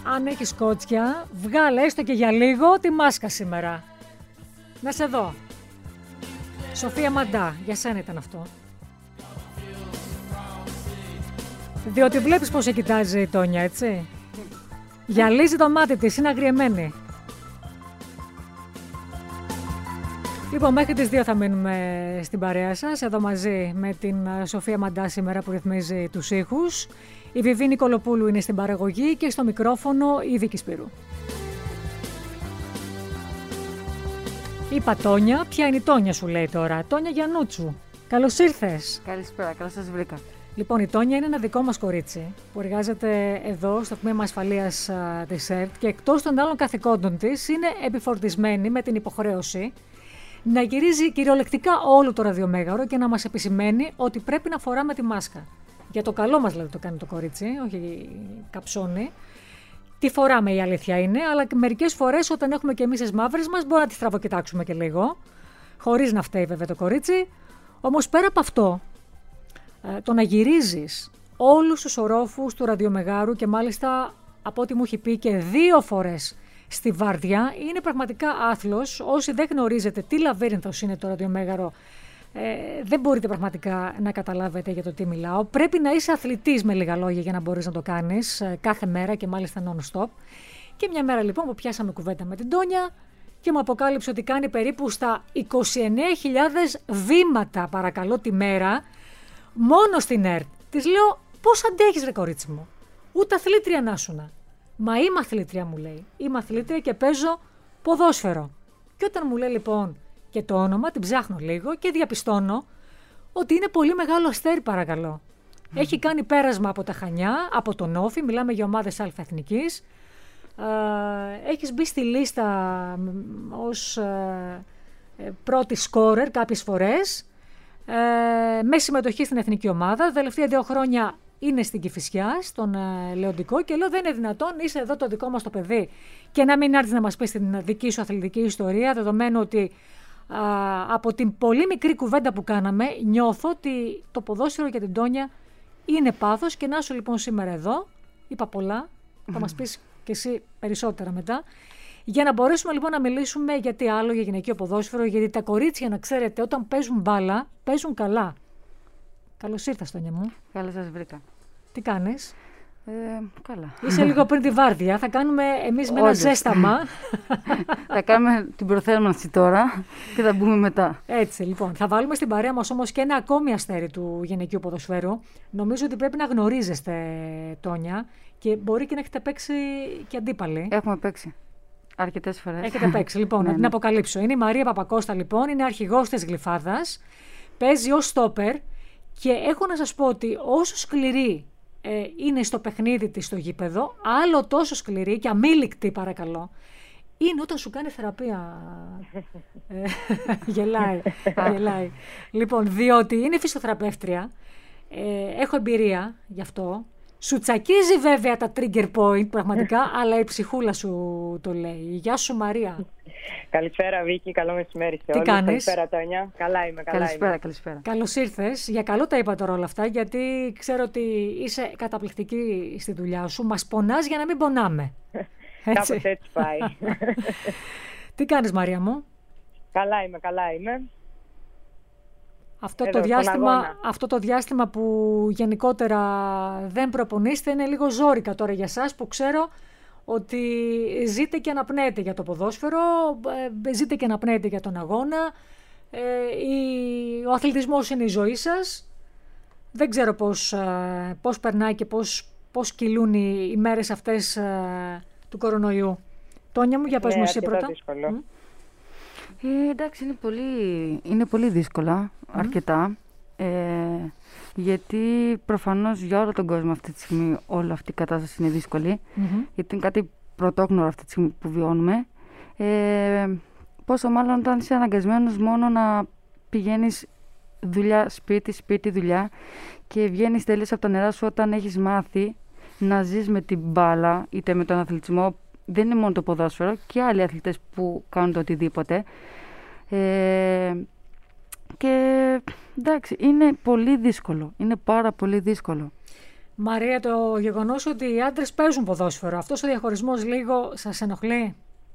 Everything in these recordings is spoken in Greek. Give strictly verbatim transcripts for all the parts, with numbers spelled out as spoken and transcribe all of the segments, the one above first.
Αν έχεις κότσια, βγάλε έστω και για λίγο τη μάσκα σήμερα. Να σε δω. Σοφία Μαντά, για σένα ήταν αυτό. Διότι βλέπεις πώς σε κοιτάζει η Τόνια, έτσι. Γυαλίζει το μάτι της, είναι αγριεμένη. Λοιπόν, μέχρι τις δύο θα μείνουμε στην παρέα σας, εδώ μαζί με την Σοφία Μαντά σήμερα που ρυθμίζει τους ήχους. Η Βιβί Νικολοπούλου είναι στην παραγωγή και στο μικρόφωνο η Βίκη Σπύρου. Είπα Τόνια, ποια είναι η Τόνια σου λέει τώρα? Τόνια Γιαννούτσου. Καλώς ήρθες. Καλησπέρα, καλώς σας βρήκα. Λοιπόν, η Τόνια είναι ένα δικό μας κορίτσι που εργάζεται εδώ στο τμήμα ασφαλείας της ΕΡΤ και εκτός των άλλων καθηκόντων της είναι επιφορτισμένη με την υποχρέωση να γυρίζει κυριολεκτικά όλο το ραδιομέγαρο και να μας επισημαίνει ότι πρέπει να φοράμε τη μάσκα. Για το καλό μας δηλαδή το κάνει το κορίτσι, όχι καψώνει. Τι φοράμε η αλήθεια είναι, αλλά μερικές φορές όταν έχουμε και εμείς τις μαύρες μας μπορεί να τις στραβοκοιτάξουμε και λίγο, χωρίς να φταίει βέβαια το κορίτσι. Όμως πέρα από αυτό, το να γυρίζεις όλους τους ορόφους του ραδιομεγάρου και μάλιστα από ό,τι μου έχει πει και δύο φορές στη βάρδια είναι πραγματικά άθλος. Όσοι δεν γνωρίζετε τι λαβύρινθος είναι το ραδιομέγαρο, ε, δεν μπορείτε πραγματικά να καταλάβετε για το τι μιλάω. Πρέπει να είσαι αθλητής με λίγα λόγια για να μπορείς να το κάνεις ε, κάθε μέρα και μάλιστα non-stop. Και μια μέρα λοιπόν που πιάσαμε κουβέντα με την Τόνια και μου αποκάλυψε ότι κάνει περίπου στα είκοσι εννέα χιλιάδες βήματα παρακαλώ τη μέρα μόνο στην ΕΡΤ. Της λέω πώς αντέχεις ρε κορίτσι μου, ούτε αθλήτρια να σουνα. Μα είμαι αθλήτρια μου λέει, είμαι αθλήτρια και παίζω ποδόσφαιρο. Και όταν μου λέει λοιπόν και το όνομα, την ψάχνω λίγο και διαπιστώνω ότι είναι πολύ μεγάλο αστέρι παρακαλώ. Mm. Έχει κάνει πέρασμα από τα Χανιά, από τον Όφη, μιλάμε για ομάδες αλφαεθνικής. Ε, έχεις μπει στη λίστα ως ε, πρώτη σκόρερ κάποιες φορές, ε, με συμμετοχή στην εθνική ομάδα. Τα τελευταία δύο χρόνια είναι στην Κηφισιά, στον ε, Λεοντικό και λέω δεν είναι δυνατόν, είσαι εδώ το δικό μας το παιδί και να μην έρθεις να μας πεις την δική σου αθλητική ιστορία, δεδομένου ότι α, από την πολύ μικρή κουβέντα που κάναμε νιώθω ότι το ποδόσφαιρο για την Τόνια είναι πάθος και να σου λοιπόν σήμερα εδώ, είπα πολλά, mm. θα μας πεις και εσύ περισσότερα μετά, για να μπορέσουμε λοιπόν να μιλήσουμε για τι άλλο, για γυναικείο ποδόσφαιρο, γιατί τα κορίτσια να ξέρετε όταν παίζουν μπάλα, παίζουν καλά. Καλώς ήρθας Τόνια μου. Καλώς σας βρήκα. Τι κάνεις? Ε, καλά. Είσαι λίγο πριν τη βάρδια. Θα κάνουμε εμείς με ένα ζέσταμα. Θα κάνουμε την προθέρμανση τώρα και θα μπούμε μετά. Έτσι λοιπόν. Θα βάλουμε στην παρέα μας όμως και ένα ακόμη αστέρι του γυναικείου ποδοσφαίρου. Νομίζω ότι πρέπει να γνωρίζεστε Τόνια και μπορεί και να έχετε παίξει και αντίπαλοι. Έχουμε παίξει. Αρκετές φορές. Έχετε παίξει. Λοιπόν, να την αποκαλύψω. Είναι η Μαρία Παπακώστα λοιπόν. Είναι αρχηγός της Γλυφάδας. Παίζει ως στόπερ. Και έχω να σας πω ότι όσο σκληρή ε, είναι στο παιχνίδι της στο γήπεδο, άλλο τόσο σκληρή και αμήλικτη παρακαλώ, είναι όταν σου κάνει θεραπεία. ε, γελάει, γελάει. Λοιπόν, διότι είναι φυσιοθεραπεύτρια, ε, έχω εμπειρία γι' αυτό, σου τσακίζει βέβαια τα trigger point πραγματικά, αλλά η ψυχούλα σου το λέει. Γεια σου Μαρία. Καλησπέρα Βίκη, καλό μεσημέρι σε Τι όλους. Κάνεις? Καλησπέρα Τόνια. Καλά είμαι, καλά καλησπέρα, είμαι. καλησπέρα. Καλώς ήρθες. Για καλό τα είπα τώρα όλα αυτά, γιατί ξέρω ότι είσαι καταπληκτική στη δουλειά σου. Μας πονάς για να μην πονάμε. Κάπως έτσι πάει. Τι κάνεις Μαρία μου? Καλά είμαι, καλά είμαι. Αυτό, Εδώ, το διάστημα, αυτό το διάστημα που γενικότερα δεν προπονείστε είναι λίγο ζόρικα τώρα για σας που ξέρω ότι ζείτε και αναπνέετε για το ποδόσφαιρο, ζείτε και αναπνέετε για τον αγώνα, ε, η, ο αθλητισμός είναι η ζωή σας. Δεν ξέρω πώς, πώς περνάει και πώς, πώς κυλούν οι, οι μέρες αυτές ε, του κορονοϊού. Τόνια μου, για πες μου εσύ πρώτα. Δύσκολο. Ε, εντάξει, είναι πολύ, είναι πολύ δύσκολα, mm. αρκετά. Ε, γιατί προφανώς για όλο τον κόσμο αυτή τη στιγμή όλη αυτή η κατάσταση είναι δύσκολη. Mm-hmm. Γιατί είναι κάτι πρωτόγνωρο αυτή τη στιγμή που βιώνουμε. Ε, πόσο μάλλον όταν είσαι αναγκασμένος μόνο να πηγαίνεις δουλειά, σπίτι, σπίτι, δουλειά και βγαίνεις τελείως από τα νερά σου όταν έχεις μάθει να ζεις με την μπάλα είτε με τον αθλητισμό. Δεν είναι μόνο το ποδόσφαιρο και άλλοι αθλητές που κάνουν το οτιδήποτε. Ε, και εντάξει, είναι πολύ δύσκολο. Είναι πάρα πολύ δύσκολο. Μαρία, το γεγονός ότι οι άντρες παίζουν ποδόσφαιρο, αυτός ο διαχωρισμός λίγο σας ενοχλεί?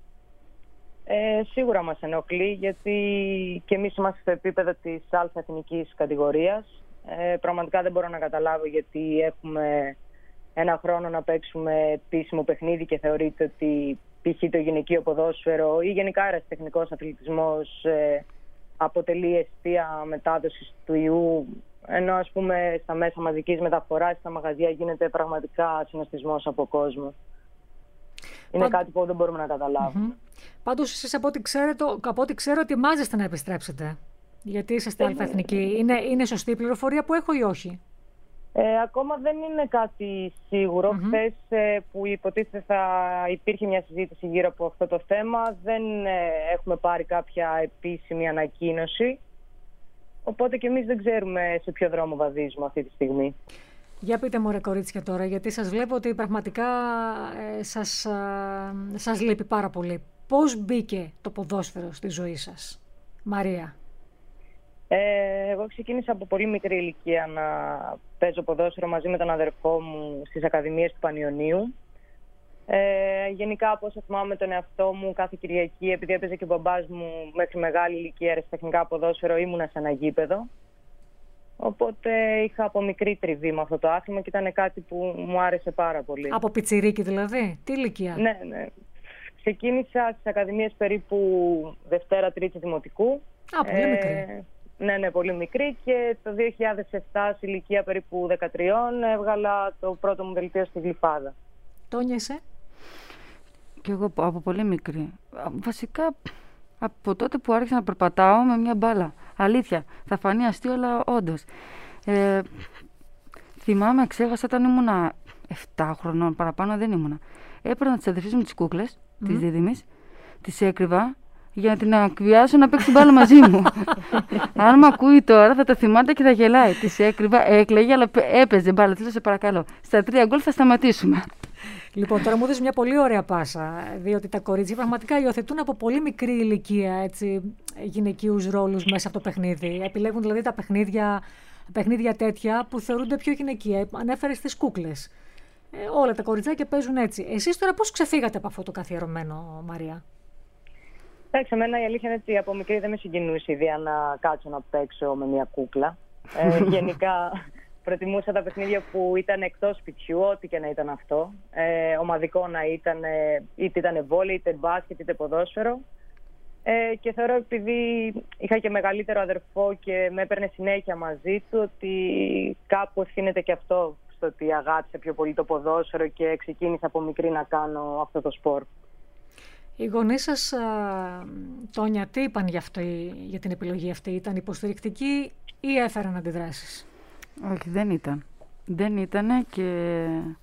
Ε, σίγουρα μας ενοχλεί, γιατί και εμείς είμαστε στο επίπεδο της Α εθνικής κατηγορίας. Ε, πραγματικά δεν μπορώ να καταλάβω γιατί έχουμε ένα χρόνο να παίξουμε επίσημο παιχνίδι και θεωρείται ότι π.χ. το γυναικείο ποδόσφαιρο ή γενικά αεραστεχνικός αθλητισμός ε, αποτελεί αιστεία μετάδοσης του ιού, ενώ ας πούμε στα μέσα μαζικής μεταφοράς, στα μαγαζιά γίνεται πραγματικά συνοστισμός από κόσμο. Είναι Πα... κάτι που δεν μπορούμε να καταλάβουμε. Mm-hmm. Πάντως εσείς από ό,τι, ξέρετε, από ό,τι ξέρω ετοιμάζεστε να επιστρέψετε, γιατί είσαστε ε, αλφαεθνικοί. Είναι, είναι σωστή η πληροφορία που έχω ή όχι? Ε, ακόμα δεν είναι κάτι σίγουρο. Mm-hmm. Χθες ε, που υποτίθεται θα υπήρχε μια συζήτηση γύρω από αυτό το θέμα, δεν ε, έχουμε πάρει κάποια επίσημη ανακοίνωση. Οπότε και εμείς δεν ξέρουμε σε ποιο δρόμο βαδίζουμε αυτή τη στιγμή. Για πείτε μου ρε κορίτσια τώρα, γιατί σας βλέπω ότι πραγματικά ε, σας, ε, σας λείπει πάρα πολύ. Πώς μπήκε το ποδόσφαιρο στη ζωή σας, Μαρία? Ε, εγώ ξεκίνησα από πολύ μικρή ηλικία να παίζω ποδόσφαιρο μαζί με τον αδερφό μου στις ακαδημίες του Πανιωνίου. Ε, γενικά, από όσο θυμάμαι τον εαυτό μου, κάθε Κυριακή, επειδή έπαιζε και ο μπαμπάς μου μέχρι μεγάλη ηλικία αεραστεχνικά ποδόσφαιρο, ήμουνα σε ένα γήπεδο. Οπότε είχα από μικρή τριβή με αυτό το άθλημα και ήταν κάτι που μου άρεσε πάρα πολύ. Από πιτσιρίκι δηλαδή? Τι ηλικία? Ναι, ναι. Ξεκίνησα στις ακαδημίες περίπου Δευτέρα-Τρίτη Δημοτικού. Α, πολύ ε, μικρή. Ναι, ναι, πολύ μικρή, και το δύο χιλιάδες επτά, σε ηλικία περίπου δεκατρία, έβγαλα το πρώτο μου δελτίο στη Γλυφάδα. Τόνια, εσύ? Κι εγώ από πολύ μικρή. Βασικά από τότε που άρχισα να περπατάω με μια μπάλα. Αλήθεια, θα φανεί αστείο, αλλά όντως. Ε, θυμάμαι, ξέχασα όταν ήμουνα επτά χρονών, παραπάνω δεν ήμουνα. Έπαιρνα τις αδερφές μου τις κούκλες, mm. της δίδυμης, τις έκρυβα για να την ακβιάσω να παίξει μπάλα μαζί μου. Αν με ακούει τώρα θα το θυμάται και θα γελάει. Τις έκρυβα, έκλαιγε, αλλά έπαιζε μπάλα. Της λέω, σε παρακαλώ, στα τρία γκολ θα σταματήσουμε. Λοιπόν, τώρα μου έδωσε μια πολύ ωραία πάσα, διότι τα κορίτσια πραγματικά υιοθετούν από πολύ μικρή ηλικία έτσι, γυναικείους ρόλους μέσα από το παιχνίδι. Επιλέγουν δηλαδή τα παιχνίδια, παιχνίδια τέτοια που θεωρούνται πιο γυναικεία. Ανέφερες τις κούκλες. Ε, όλα τα κοριτσάκια παίζουν έτσι. Εσείς τώρα πώς ξεφύγατε από αυτό το καθιερωμένο, Μαρία? Εντάξει, εμένα η αλήθεια είναι ότι από μικρή δεν με συγκινούσε η ιδέα να κάτσω να παίξω με μια κούκλα. Ε, γενικά προτιμούσα τα παιχνίδια που ήταν εκτός σπιτιού, ό,τι και να ήταν αυτό. Ε, ομαδικό να ήταν, είτε ήταν βόλεϊ, είτε μπάσκετ, είτε ποδόσφαιρο. Ε, και θεωρώ, επειδή είχα και μεγαλύτερο αδερφό και με έπαιρνε συνέχεια μαζί του, ότι κάπου ευθύνεται και αυτό στο ότι αγάπησε πιο πολύ το ποδόσφαιρο και ξεκίνησα από μικρή να κάνω αυτό το σπορ. Οι γονείς σας, Τόνια, τι είπαν για, αυτό, για την επιλογή αυτή? Ήταν υποστηρικτικοί ή έφεραν αντιδράσεις? Όχι, δεν ήταν. Δεν ήταν και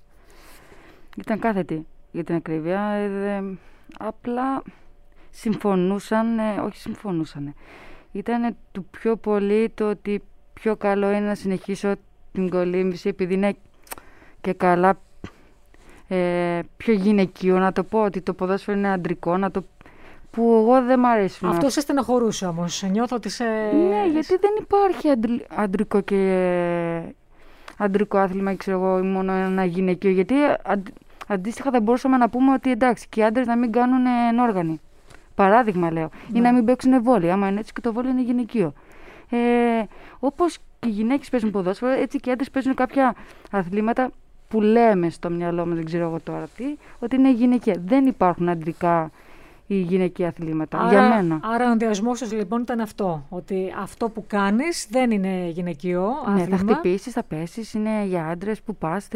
ήταν κάθετοι για την ακρίβεια. Ε, απλά συμφωνούσαν, ε, όχι συμφωνούσαν. Ήταν του πιο πολύ το ότι πιο καλό είναι να συνεχίσω την κολύμβηση, επειδή είναι και καλά ε, πιο γυναικείο, να το πω ότι το ποδόσφαιρο είναι αντρικό, να το, που εγώ δεν μ' αρέσει. Αυτό σε στενοχωρούσε όμως, νιώθω ότι σε... Ναι, γιατί δεν υπάρχει αντρι, αντρικό και αντρικό άθλημα, ξέρω εγώ, μόνο ένα γυναικείο, γιατί αν, αντίστοιχα θα μπορούσαμε να πούμε ότι εντάξει, και οι άντρες να μην κάνουν ενόργανοι. Παράδειγμα λέω, ναι. Ή να μην παίξουν βόλεϊ, άμα είναι έτσι και το βόλεϊ είναι γυναικείο. Ε, όπως και οι γυναίκες παίζουν ποδόσφαιρο, έτσι και οι άντρες παίζουν κάποια αθλήματα που λέμε στο μυαλό μας, δεν ξέρω εγώ τώρα τι, ότι είναι γυναικεία. Δεν υπάρχουν αντρικά ή γυναικεία αθλήματα, άρα, για μένα. Άρα ο ενδιασμός σας λοιπόν ήταν αυτό, ότι αυτό που κάνεις δεν είναι γυναικείο άθλημα. Ναι, θα χτυπήσεις, θα πέσεις, είναι για άντρες που πάστε.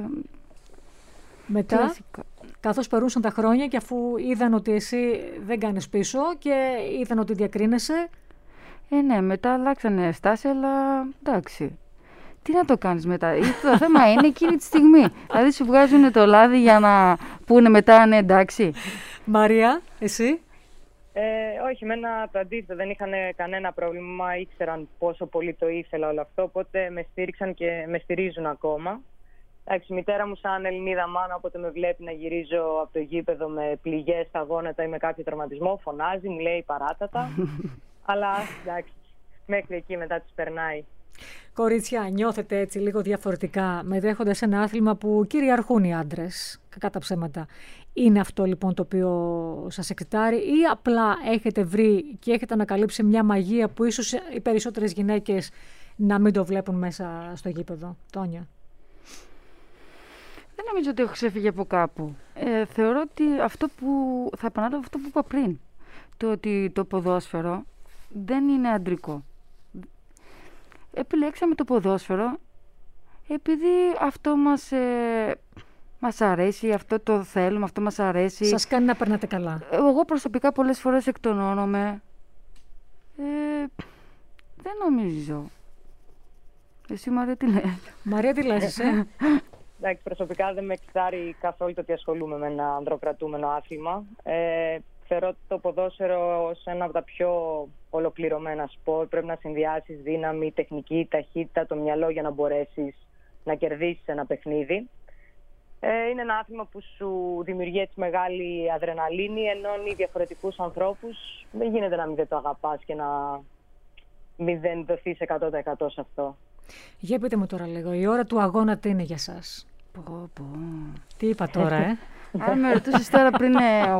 Μετά, κλασικά. Καθώς περούσαν τα χρόνια και αφού είδαν ότι εσύ δεν κάνεις πίσω και είδαν ότι διακρίνεσαι. Ε, ναι, μετά αλλάξανε στάση, αλλά εντάξει. Τι να το κάνεις μετά, το θέμα είναι εκείνη τη στιγμή. Δηλαδή σου βγάζουν το λάδι για να πούνε μετά, ναι, εντάξει. Μαρία, εσύ? Ε, όχι, εμένα το αντίθετο, δεν είχαν κανένα πρόβλημα, ήξεραν πόσο πολύ το ήθελα όλο αυτό, οπότε με στήριξαν και με στηρίζουν ακόμα. Εντάξει, η μητέρα μου σαν Ελληνίδα μάνα, όποτε με βλέπει να γυρίζω από το γήπεδο με πληγές στα γόνατα ή με κάποιο τραυματισμό, φωνάζει, μου λέει παράτατα. Αλλά εντάξει, μέχρι εκεί μετά τις περνάει. Κορίτσια, νιώθετε έτσι λίγο διαφορετικά μετέχοντας ένα άθλημα που κυριαρχούν οι άντρες, κακά τα ψέματα? Είναι αυτό λοιπόν το οποίο σας εξητάρει, ή απλά έχετε βρει και έχετε ανακαλύψει μια μαγεία που ίσως οι περισσότερες γυναίκες να μην το βλέπουν μέσα στο γήπεδο? Τόνια. Δεν νομίζω ότι έχω ξέφυγει από κάπου. Ε, θεωρώ ότι αυτό που θα επανάλαβω αυτό που είπα πριν. Το ότι το ποδόσφαιρο δεν είναι αντρικό. Επιλέξαμε το ποδόσφαιρο επειδή αυτό μας, ε, μας αρέσει, αυτό το θέλουμε, αυτό μας αρέσει. Σας κάνει να περνάτε καλά. Εγώ προσωπικά πολλές φορές εκτονώνομαι. Ε, δεν νομίζω. Εσύ Μαρία τι λες? Μαρία τι λες εσύ? Εντάξει, προσωπικά δεν με εξάρει καθόλου το ότι ασχολούμαι με ένα ανδροκρατούμενο άθλημα. Ε, θεωρώ το ποδόσφαιρο ως ένα από τα πιο ολοκληρωμένα σπορ. Πρέπει να συνδυάσεις δύναμη, τεχνική, ταχύτητα, το μυαλό για να μπορέσεις να κερδίσεις ένα παιχνίδι. Ε, είναι ένα άθλημα που σου δημιουργεί έτσι μεγάλη αδρεναλίνη, ενώνει διαφορετικούς ανθρώπους. Δεν γίνεται να μην δεν το αγαπάς και να μην δεν δοθείς εκατό τοις εκατό σε αυτό. Για πείτε μου τώρα λίγο, η ώρα του αγώνα τι είναι για σας? Πω, πω. Τι είπα τώρα, ε? Αν με ρωτήσεις τώρα πριν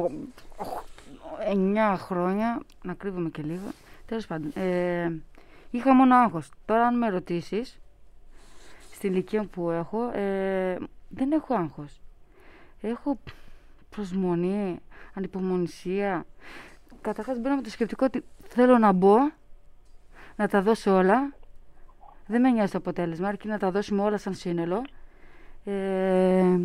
εννιά χρόνια, να κρύβομαι και λίγο, τέλος πάντων, ε, είχα μόνο άγχος. Τώρα αν με ρωτήσεις, στην ηλικία που έχω, ε, δεν έχω άγχος. Έχω προσμονή, ανυπομονησία. Καταρχάς μπαίνω με το σκεπτικό ότι θέλω να μπω, να τα δώσω όλα. Δεν με νοιάζει το αποτέλεσμα, αρκεί να τα δώσουμε όλα σαν σύνολο. Ε,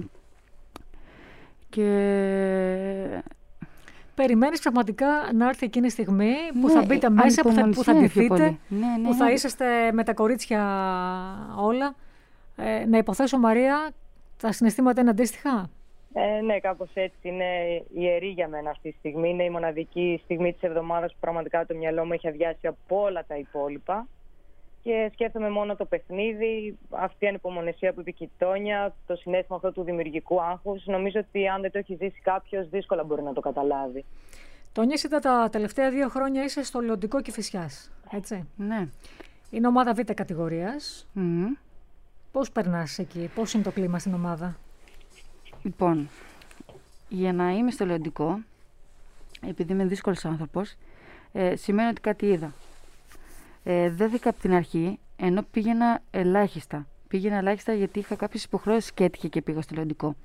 και... Περιμένεις πραγματικά να έρθει εκείνη η στιγμή που ναι, θα μπείτε μέσα, που θα, που θα ντυθείτε, ναι, ναι, που θα ναι. είσαστε με τα κορίτσια όλα. Ε, να υποθέσω, Μαρία, τα συναισθήματα είναι αντίστοιχα? Ε, ναι, κάπως έτσι. Είναι ιερή για μένα αυτή τη στιγμή. Είναι η μοναδική στιγμή της εβδομάδας που πραγματικά το μυαλό μου έχει αδειάσει από όλα τα υπόλοιπα. Και σκέφτομαι μόνο το παιχνίδι, αυτή η ανυπομονησία που είπε και η Τόνια, το συναίσθημα αυτό του δημιουργικού άγχους. Νομίζω ότι αν δεν το έχει ζήσει κάποιος, δύσκολα μπορεί να το καταλάβει. Τόνια, εσύ τα τελευταία δύο χρόνια είσαι στο Λεοντικό Κηφισιάς, έτσι? Ναι. Είναι ομάδα Β κατηγορίας. Mm. Πώς περνάς εκεί, πώς είναι το κλίμα στην ομάδα? Λοιπόν, για να είμαι στο Λεοντικό, επειδή είμαι δύσκολος άνθρωπος, ε, σημαίνει ότι κάτι είδα. Ε, δέθηκα από την αρχή, ενώ πήγαινα ελάχιστα. Πήγαινα ελάχιστα γιατί είχα κάποιες υποχρεώσεις και έτυχε και πήγα στο Λεοντικό.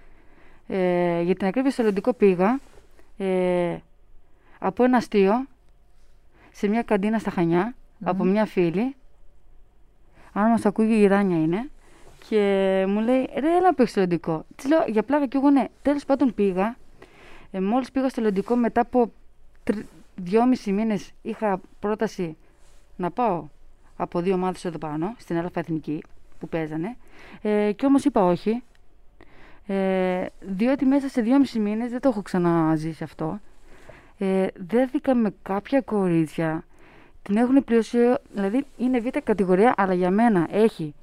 Ε, για την ακρίβεια στο Λεοντικό πήγα ε, από ένα αστείο σε μια καντίνα στα Χανιά, mm. από μια φίλη. Αν μας ακούγει, η Ράνια είναι. Και μου λέει, ρε, έλα να παίξεις στο Λεοντικό. Της λέω, για πλάκα, κι εγώ ναι. Τέλος πάντων πήγα. Ε, μόλις πήγα στο Λεοντικό, μετά από τρι, δυόμισι μήνες είχα πρόταση να πάω από δύο ομάδες εδώ πάνω, στην Α Εθνική που παίζανε. Ε, και όμως είπα όχι. Ε, διότι μέσα σε δυόμισι μήνες δεν το έχω ξαναζήσει αυτό. Ε, δέθηκα με κάποια κορίτσια. Την έχουν πληρώσει, δηλαδή είναι Β κατηγορία, αλλά για μένα έχει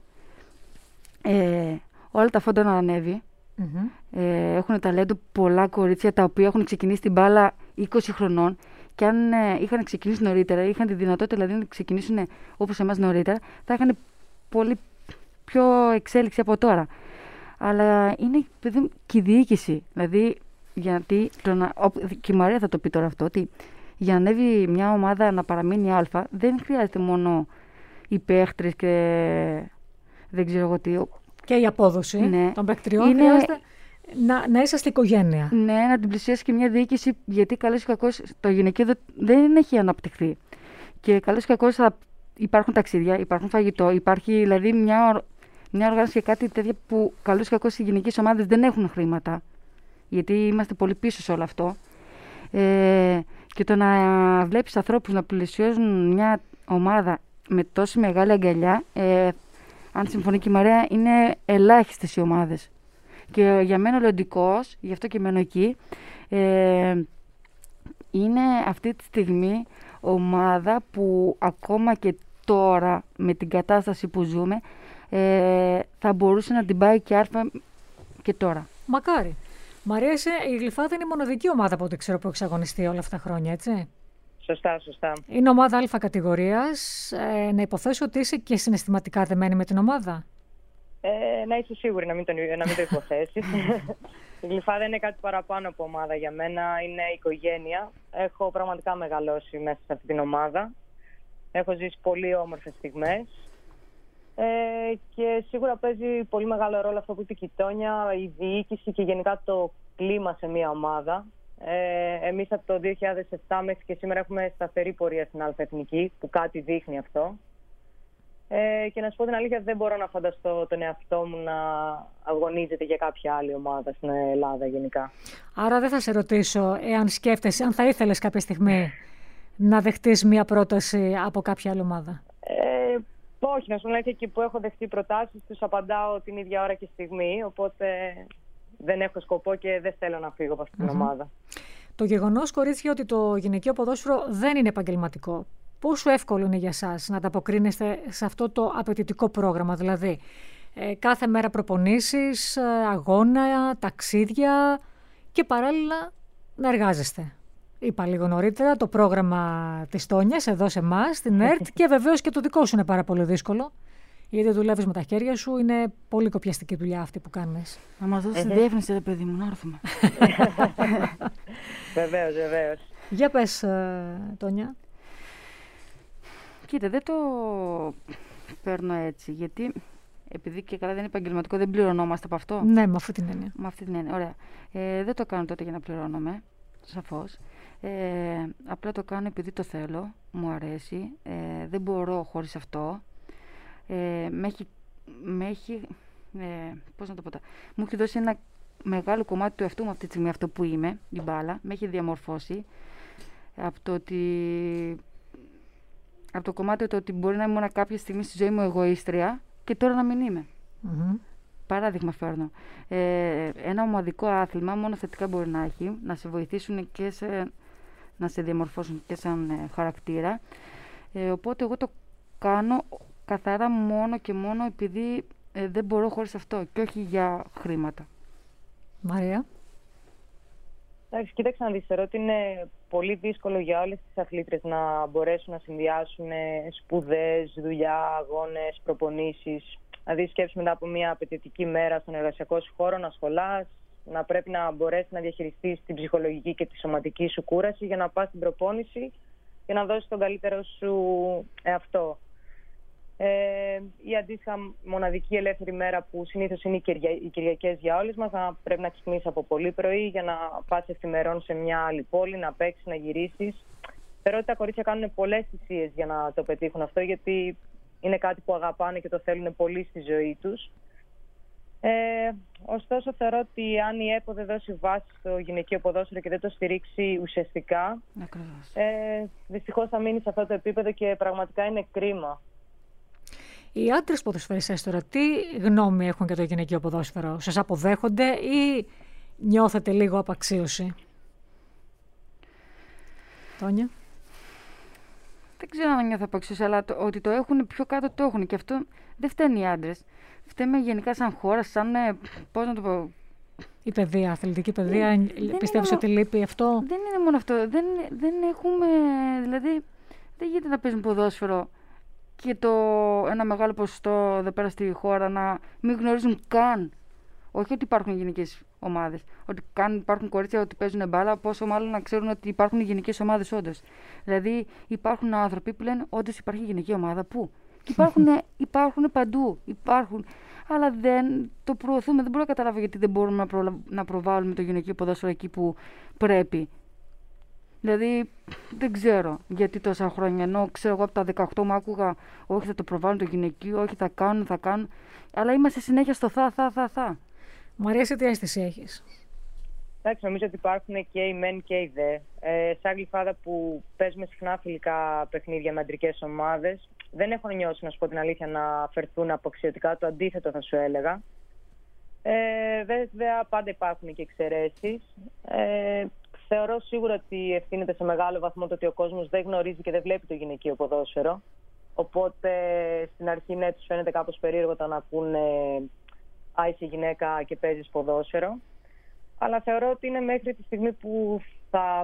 ε, όλα τα φόντα να ανέβει. Mm-hmm. Ε, έχουν ταλέντο πολλά κορίτσια τα οποία έχουν ξεκινήσει την μπάλα είκοσι χρονών. Και αν ε, είχαν ξεκινήσει νωρίτερα, είχαν τη δυνατότητα δηλαδή να ξεκινήσουν όπως εμάς νωρίτερα, θα είχαν πολύ πιο εξέλιξη από τώρα. Αλλά είναι παιδί, και η διοίκηση. Δηλαδή, γιατί το να, και η Μαρία θα το πει τώρα αυτό, ότι για να ανέβει μια ομάδα να παραμείνει Α, δεν χρειάζεται μόνο οι παίχτρες και δεν ξέρω εγώ τι. Και η απόδοση ναι. των παικτριών είναι... χρειάζεται να, να είσαστε οικογένεια. Ναι, να την πλησιάσει και μια διοίκηση, γιατί καλώς ή κακώς το γυναικείο δεν έχει αναπτυχθεί. Και καλώς ή κακώς θα υπάρχουν ταξίδια, υπάρχουν φαγητό, υπάρχει δηλαδή μια, μια οργάνωση και κάτι τέτοια που καλώς ή κακώς οι γυναικείες ομάδες δεν έχουν χρήματα. Γιατί είμαστε πολύ πίσω σε όλο αυτό. Ε, και το να βλέπεις ανθρώπους να πλησιάζουν μια ομάδα με τόση μεγάλη αγκαλιά, ε, αν συμφωνεί και η Μαρία, είναι ελάχιστες οι ομάδες. Και για μένα ο Λεοντικός, γι' αυτό και μένω εκεί, ε, είναι αυτή τη στιγμή ομάδα που ακόμα και τώρα με την κατάσταση που ζούμε ε, θα μπορούσε να την πάει και άρφα και τώρα. Μακάρι. Μ' αρέσει, η Γλυφάδα είναι η μοναδική ομάδα από ό,τι ξέρω που έχει αγωνιστεί όλα αυτά τα χρόνια, έτσι. Σωστά, σωστά. Είναι ομάδα Α κατηγορίας. Ε, να υποθέσω ότι είσαι και συναισθηματικά δεμένη με την ομάδα. Ε, να είσαι σίγουρη να μην, τον, να μην το υποθέσεις. Η Γλυφάδα είναι κάτι παραπάνω από ομάδα για μένα. Είναι οικογένεια. Έχω πραγματικά μεγαλώσει μέσα σε αυτή την ομάδα. Έχω ζήσει πολύ όμορφες στιγμές. Ε, και σίγουρα παίζει πολύ μεγάλο ρόλο αυτό που είπε η Κιτόνια, η διοίκηση και γενικά το κλίμα σε μια ομάδα. Ε, εμείς από το δύο χιλιάδες επτά μέχρι και σήμερα έχουμε σταθερή πορεία στην Α Εθνική, που κάτι δείχνει αυτό. Ε, και να σου πω την αλήθεια, δεν μπορώ να φανταστώ τον εαυτό μου να αγωνίζεται για κάποια άλλη ομάδα στην Ελλάδα γενικά. Άρα δεν θα σε ρωτήσω εάν σκέφτεσαι, αν θα ήθελες κάποια στιγμή να δεχτείς μια πρόταση από κάποια άλλη ομάδα. Ε, όχι, να σου πω και εκεί που έχω δεχτεί προτάσεις, τους απαντάω την ίδια ώρα και στιγμή, οπότε δεν έχω σκοπό και δεν θέλω να φύγω από αυτή την mm-hmm. ομάδα. Το γεγονός, κορίτσια, ότι το γυναικείο ποδόσφαιρο δεν είναι επαγγελματικό. Πόσο εύκολο είναι για σας να ανταποκρίνεστε σε αυτό το απαιτητικό πρόγραμμα, δηλαδή ε, κάθε μέρα προπονήσεις, ε, αγώνα, ταξίδια και παράλληλα να εργάζεστε. Είπα λίγο νωρίτερα το πρόγραμμα της Τόνιας εδώ σε εμάς, στην ΕΡΤ και βεβαίως και το δικό σου είναι πάρα πολύ δύσκολο. Γιατί δουλεύεις με τα χέρια σου, είναι πολύ κοπιαστική δουλειά αυτή που κάνεις. Να μας δώσεις τη διεύθυνση, ρε παιδί μου, να έρθουμε. Βεβαίως, βεβαίως. Για πες, Τόνια. Κοίτα, δεν το παίρνω έτσι, γιατί επειδή και καλά δεν είναι επαγγελματικό, δεν πληρωνόμαστε από αυτό. Ναι, με αυτή την έννοια. Με αυτή την έννοια, ωραία. Ε, δεν το κάνω τότε για να πληρώνομαι, σαφώς. Ε, απλά το κάνω επειδή το θέλω, μου αρέσει, ε, δεν μπορώ χωρίς αυτό. Ε, με έχει, με έχει ε, πώς να το πω, μου έχει δώσει ένα μεγάλο κομμάτι του εαυτού μου αυτή τη στιγμή, αυτό που είμαι, η μπάλα, με έχει διαμορφώσει από το ότι από το κομμάτι το ότι μπορεί να ήμουν κάποια στιγμή στη ζωή μου εγωίστρια και τώρα να μην είμαι. Mm-hmm. Παράδειγμα φέρνω. Ε, ένα ομαδικό άθλημα μόνο θετικά μπορεί να έχει, να σε βοηθήσουν και σε, να σε διαμορφώσουν και σαν ε, χαρακτήρα. Ε, οπότε εγώ το κάνω καθαρά μόνο και μόνο επειδή ε, δεν μπορώ χωρίς αυτό και όχι για χρήματα. Μαρία. Εντάξει, κοίταξε να δεις, θεωρώ ότι είναι πολύ δύσκολο για όλες τις αθλήτρες να μπορέσουν να συνδυάσουν σπουδές, δουλειά, αγώνες, προπονήσεις. Δηλαδή σκέψου μετά από μια απαιτητική μέρα στον εργασιακό σου χώρο να ασχολάς, να πρέπει να μπορέσεις να διαχειριστείς την ψυχολογική και τη σωματική σου κούραση για να πας στην προπόνηση και να δώσεις τον καλύτερο σου εαυτό. Ε, ή αντίστοιχα μοναδική ελεύθερη μέρα που συνήθως είναι οι, Κυρια... οι Κυριακές για όλες μας, να πρέπει να ξυπνήσεις από πολύ πρωί για να πας εφημερών σε μια άλλη πόλη, να παίξεις, να γυρίσεις. Θεωρώ ότι τα κορίτσια κάνουν πολλές θυσίες για να το πετύχουν αυτό, γιατί είναι κάτι που αγαπάνε και το θέλουν πολύ στη ζωή τους. Ε, ωστόσο θεωρώ ότι αν η ΕΠΟ δεν δώσει βάση στο γυναικείο ποδόσφαιρο και δεν το στηρίξει ουσιαστικά, ε, δυστυχώς θα μείνει σε αυτό το επίπεδο και πραγματικά είναι κρίμα. Οι άντρες ποδοσφαιριστές τώρα, τι γνώμη έχουν για το γυναικείο ποδόσφαιρο? Σας αποδέχονται ή νιώθετε λίγο απαξίωση? Τόνια. Δεν ξέρω αν νιώθω απαξίωση, αλλά το, ότι το έχουν πιο κάτω το έχουν. Και αυτό δεν φταίνουν οι άντρες. Φταίμε γενικά σαν χώρα, σαν, πώς να το πω... Η παιδεία, αθλητική παιδεία, δεν πιστεύεις μόνο... ότι λείπει αυτό? Δεν είναι μόνο αυτό. Δεν, δεν έχουμε, δηλαδή, δεν γίνεται να παίζουν ποδόσφαιρο και το ένα μεγάλο ποσοστό εδώ πέρα στη χώρα να μην γνωρίζουν καν. Όχι ότι υπάρχουν γυναικές ομάδες. Ότι καν υπάρχουν κορίτσια ότι παίζουν μπάλα, πόσο μάλλον να ξέρουν ότι υπάρχουν γυναικές ομάδες όντως. Δηλαδή υπάρχουν άνθρωποι που λένε όντως υπάρχει γυναική ομάδα. Πού? Υπάρχουν, υπάρχουν παντού. Υπάρχουν. Αλλά δεν το προωθούμε. Δεν μπορώ να καταλάβω γιατί δεν μπορούμε να, προ, να προβάλλουμε το γυναικείο ποδόσφαιρο εκεί που πρέπει. Δηλαδή, δεν ξέρω γιατί τόσα χρόνια. Ενώ ξέρω εγώ από τα δεκαοκτώ μου άκουγα, όχι θα το προβάλλουν το γυναικείο, όχι θα κάνουν, θα κάνουν. Αλλά είμαστε συνέχεια στο θα, θα, θα, θα. Μαρία, σε τι αίσθηση έχεις? Εντάξει, νομίζω ότι υπάρχουν και οι μεν και οι δε. Ε, σαν Γλυφάδα που παίζουμε συχνά φιλικά παιχνίδια με αντρικές ομάδες, δεν έχω νιώσει, να σου πω την αλήθεια, να φερθούν αποξιωτικά. Το αντίθετο θα σου έλεγα. Ε, βέβαια, πάντα υπάρχουν και εξαιρέσεις. Ε, Θεωρώ σίγουρα ότι ευθύνεται σε μεγάλο βαθμό το ότι ο κόσμος δεν γνωρίζει και δεν βλέπει το γυναικείο ποδόσφαιρο. Οπότε στην αρχή ναι, τους φαίνεται κάπως περίεργο όταν ακούνε «Α, είσαι γυναίκα και παίζεις ποδόσφαιρο». Αλλά θεωρώ ότι είναι μέχρι τη στιγμή που θα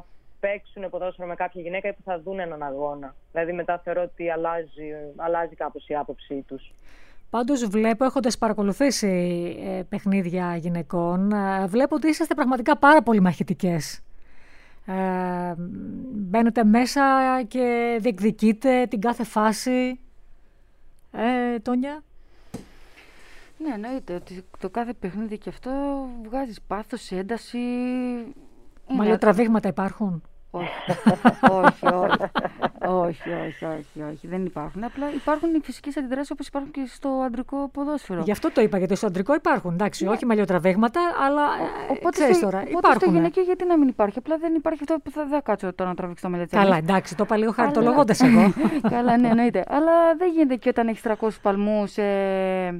παίξουν ποδόσφαιρο με κάποια γυναίκα ή που θα δουν έναν αγώνα. Δηλαδή μετά θεωρώ ότι αλλάζει, αλλάζει κάπως η άποψή τους. Πάντως βλέπω, έχοντας παρακολουθήσει ε, παιχνίδια γυναικών, ε, βλέπω ότι είσαστε πραγματικά πάρα πολύ μαχητικές. Ε, μπαίνετε μέσα και διεκδικείτε την κάθε φάση. Ε, Τόνια. Ναι, εννοείται ότι το κάθε παιχνίδι και αυτό βγάζεις πάθος, ένταση. Μαλλιοτραβήγματα υπάρχουν? Όχι, όχι, όχι, όχι, όχι, όχι, όχι, δεν υπάρχουν. Απλά υπάρχουν οι φυσικές αντιδράσεις όπως υπάρχουν και στο αντρικό ποδόσφαιρο. Γι' αυτό το είπα, γιατί στο αντρικό υπάρχουν. Εντάξει, ναι. Όχι μαλλιοτραβήγματα, αλλά οπότε ξέρεις στο, τώρα, οπότε υπάρχουν. Στο γυναικείο γιατί να μην υπάρχει, απλά δεν υπάρχει αυτό που θα, θα κάτσω τώρα να τραβήξω το μαλλιοτραβήγμα. Καλά, εντάξει, το είπα λίγο χαριτολογώντας εγώ. Καλά, ναι, εννοείται. Αλλά δεν γίνεται και όταν έχεις τριακόσιους παλμούς ε...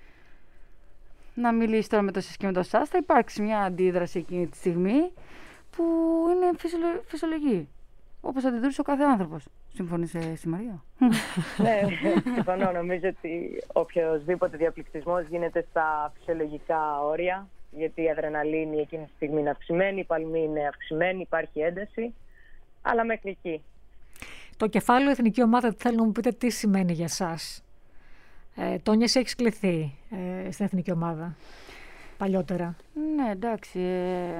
να μιλήσεις τώρα με το σας και με το σας. Θα υπάρξει μια αντίδραση εκείνη τη στιγμή που είναι φυσιολο... φυσιολογική. Όπως αντιδρούσε ο κάθε άνθρωπος. Συμφωνείς εσύ, Μαρία? Ναι, συμφωνώ. Νομίζω ότι οποιοδήποτε διαπληκτισμός γίνεται στα φυσιολογικά όρια, γιατί η αδρεναλίνη εκείνη τη στιγμή είναι αυξημένη, η παλμή είναι αυξημένη, υπάρχει ένταση, αλλά μέχρι εκεί. Το κεφάλαιο εθνική ομάδα, θέλω να μου πείτε τι σημαίνει για εσάς. Ε, Τόνια, εσύ έχεις κληθεί ε, στην εθνική ομάδα παλιότερα. Ναι, εντάξει. Ε...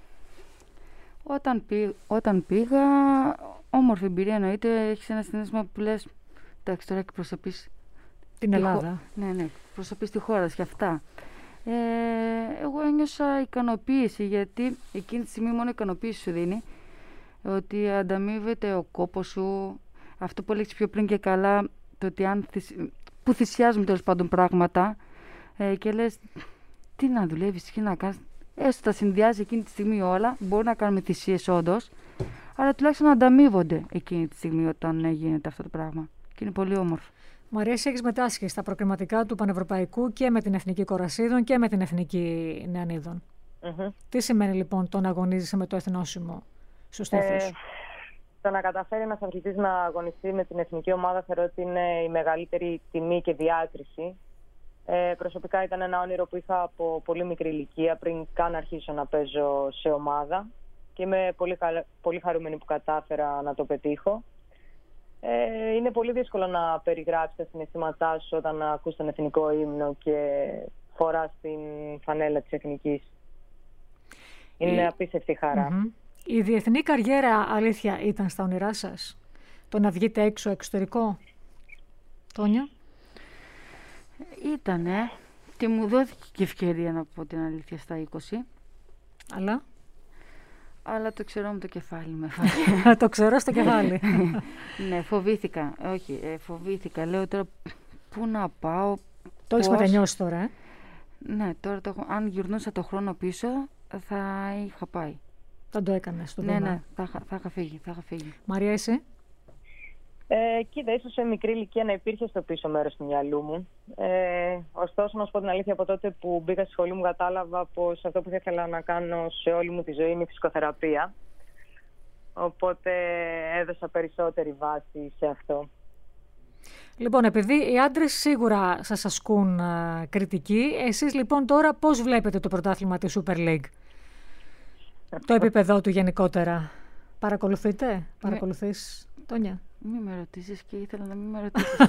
Όταν, πή, όταν πήγα, όμορφη εμπειρία εννοείται, έχεις ένα συνέστημα που λες, εντάξει τώρα εκπροσωπείς την Ελλάδα. Χω... Ναι, ναι, εκπροσωπείς τη χώρα και αυτά. Ε, εγώ ένιωσα ικανοποίηση, γιατί εκείνη τη στιγμή μόνο ικανοποίηση σου δίνει, ότι ανταμείβεται ο κόπος σου, αυτό που έλεγες πιο πριν και καλά, το ότι αν θυσ... που θυσιάζουμε τέλος πάντων πράγματα ε, και λες, τι να δουλεύεις, τι να κάνεις. Έστω τα συνδυάζει εκείνη τη στιγμή όλα, μπορεί να κάνουμε θυσίες όντως, αλλά τουλάχιστον να ανταμείβονται εκείνη τη στιγμή όταν γίνεται αυτό το πράγμα. Και είναι πολύ όμορφο. Μαρία, εσύ έχεις μετάσχει στα προκριματικά του Πανευρωπαϊκού και με την Εθνική Κορασίδων και με την Εθνική Νεανίδων. Mm-hmm. Τι σημαίνει λοιπόν το να αγωνίζεσαι με το εθνόσημο στο στήθος? Ε, το να καταφέρει ένας αθλητής να αγωνιστεί με την εθνική ομάδα θεωρώ ότι είναι η μεγαλύτερη τιμή και διάκριση. Ε, προσωπικά ήταν ένα όνειρο που είχα από πολύ μικρή ηλικία, πριν καν αρχίσω να παίζω σε ομάδα, και είμαι πολύ, πολύ χαρούμενη που κατάφερα να το πετύχω. Ε, είναι πολύ δύσκολο να περιγράψεις τα συναισθήματά σου όταν ακούς τον εθνικό ύμνο και φοράς την φανέλα της εθνικής. Είναι η... απίστευτη χαρά. Mm-hmm. Η διεθνή καριέρα, αλήθεια, ήταν στα όνειρά σας? Το να βγείτε έξω εξωτερικό, Τόνια? Ήτανε, και μου δόθηκε και ευκαιρία να πω την αλήθεια στα είκοσι. Αλλά? Αλλά το ξέρω με το κεφάλι με. Το ξέρω στο κεφάλι. Ναι, φοβήθηκα. Όχι, ε, φοβήθηκα. Λέω τώρα πού να πάω. Το έχεις μετανιώσει τώρα, ε? Ναι, τώρα το, αν γυρνούσα το χρόνο πίσω θα είχα πάει. Θα το έκανες το ναι, βήμα. Ναι, θα, θα είχα φύγει, θα είχα φύγει. Μαρία, εσύ? Ε, κοίτα, ίσως σε μικρή ηλικία να υπήρχε στο πίσω μέρος του μυαλού μου. Ε, ωστόσο, να σου πω την αλήθεια, από τότε που μπήκα στη σχολή μου κατάλαβα πως αυτό που θα ήθελα να κάνω σε όλη μου τη ζωή είναι η φυσικοθεραπεία. Οπότε έδωσα περισσότερη βάση σε αυτό. Λοιπόν, επειδή οι άντρες σίγουρα σας ασκούν α, κριτική, εσείς λοιπόν τώρα πώς βλέπετε το πρωτάθλημα της Super League? Το επίπεδό του γενικότερα. Παρακολουθείτε? Παρακολουθείς, Τόνια? Μην με ρωτήσεις και ήθελα να μην με ρωτήσεις.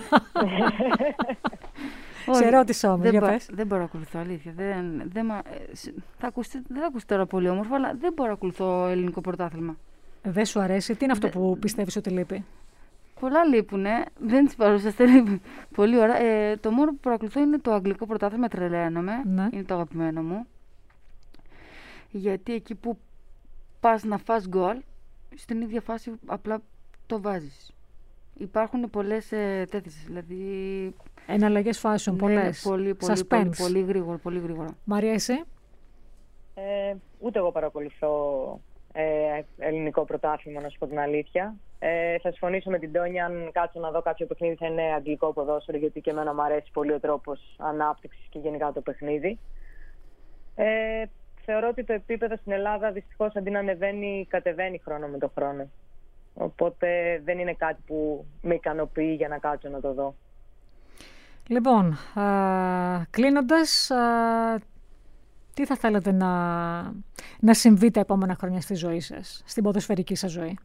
Σε ρώτησα όμως, για δεν, πες. Δεν μπορώ να ακολουθώ, αλήθεια. Δεν, δεν, μα, θα ακούσει, δεν θα ακούσει τώρα πολύ όμορφο, αλλά δεν μπορώ να ακολουθώ ελληνικό πρωτάθλημα. Δεν σου αρέσει? Τι είναι αυτό που πιστεύεις ότι λείπει? Πολλά λείπουνε. Δεν τις παρουσιαστεί. Πολύ ώρα. Ε, το μόνο που παρακολουθώ είναι το αγγλικό πρωτάθλημα. Τρελαίνομαι. Ναι. Είναι το αγαπημένο μου. Γιατί εκεί που πας να φας γκολ, στην ίδια φάση απλά το βάζεις. Υπάρχουν πολλές ε, τέτοιες, δηλαδή... Εναλλαγές φάσεων, ναι, πολλές. Πολύ, πολύ, πολύ, πολύ γρήγορα, πολύ γρήγορα. Μαρία, εσύ? Ε, ούτε εγώ παρακολουθώ ε, ελληνικό πρωτάθλημα, να σου πω την αλήθεια. Ε, θα συμφωνήσω με την Τόνια, αν κάτσω να δω κάποιο παιχνίδι θα είναι αγγλικό ποδόσφαιρο, γιατί και εμένα μου αρέσει πολύ ο τρόπος ανάπτυξης και γενικά το παιχνίδι. Ε, θεωρώ ότι το επίπεδο στην Ελλάδα δυστυχώς αντί να ανεβαίνει, κατεβαίνει χρόνο με το χρόνο. Οπότε δεν είναι κάτι που με ικανοποιεί για να κάτσω να το δω. Λοιπόν, α, κλείνοντας, α, τι θα θέλατε να, να συμβεί τα επόμενα χρόνια στη ζωή σας, στην ποδοσφαιρική σας ζωή?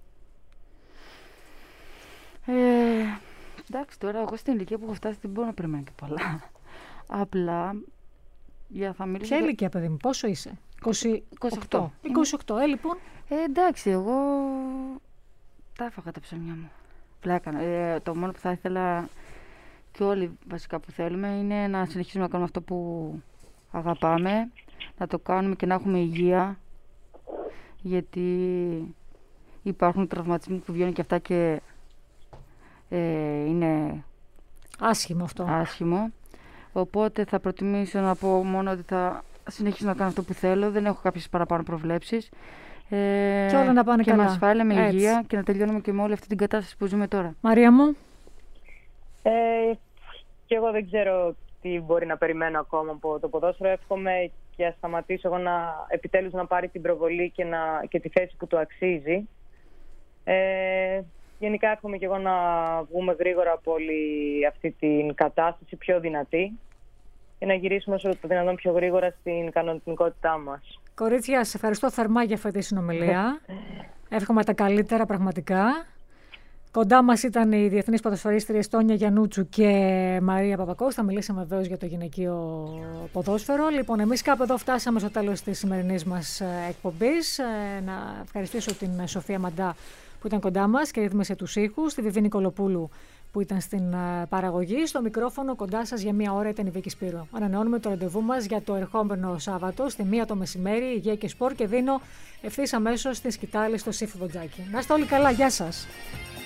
Ε, εντάξει, τώρα εγώ στην ηλικία που έχω φτάσει δεν μπορώ να περιμένω και πολλά. Απλά, για θα μιλήσω... Ποια ηλικία, παιδί μου, πόσο είσαι? είκοσι οκτώ. είκοσι οκτώ, ε, λοιπόν. Ε, εντάξει, εγώ τα έφαγα τα ψωμιά μου. Πλάκα. Ε, το μόνο που θα ήθελα και όλοι βασικά που θέλουμε είναι να συνεχίσουμε να κάνουμε αυτό που αγαπάμε, να το κάνουμε και να έχουμε υγεία, γιατί υπάρχουν τραυματισμοί που βγαίνουν και αυτά και ε, είναι άσχημο αυτό. Άσχημο. Οπότε θα προτιμήσω να πω μόνο ότι θα συνεχίσω να κάνω αυτό που θέλω, δεν έχω κάποιες παραπάνω προβλέψεις. Ε, και όλα να πάνε και καλά. με ασφάλεια, με Έτσι. υγεία και να τελειώνουμε και με όλη αυτή την κατάσταση που ζούμε τώρα. Μαρία μου. Ε, και εγώ δεν ξέρω τι μπορεί να περιμένω ακόμα από το ποδόσφαιρο. Εύχομαι και να σταματήσω εγώ να επιτέλους να πάρει την προβολή και, να, και τη θέση που του αξίζει. Ε, γενικά εύχομαι και εγώ να βγούμε γρήγορα από όλη αυτή την κατάσταση, πιο δυνατή, και να γυρίσουμε όσο το δυνατόν πιο γρήγορα στην κανονικότητά μας. Κορίτσια, σε ευχαριστώ θερμά για αυτή τη συνομιλία. Εύχομαι τα καλύτερα πραγματικά. Κοντά μας ήταν οι διεθνείς ποδοσφαιρίστριες Τόνια Γιαννούτσου και Μαρία Παπακώστα. Μιλήσαμε βεβαίως για το γυναικείο ποδόσφαιρο. Λοιπόν, εμείς κάπου εδώ φτάσαμε στο τέλος της σημερινής μας εκπομπής. Να ευχαριστήσω την Σοφία Μαντά που ήταν κοντά μας και ρύθμισε τους ήχους, τη Βιβή Νικολοπούλου που ήταν στην παραγωγή. Στο μικρόφωνο κοντά σας για μία ώρα ήταν η Βίκη Σπύρου. Ανανεώνουμε το ραντεβού μας για το ερχόμενο Σάββατο στη μία το μεσημέρι, υγεία και σπορ, και δίνω ευθύς αμέσως στη σκητάλη στο Σύφη Βοτζάκη. Να είστε όλοι καλά, γεια σας!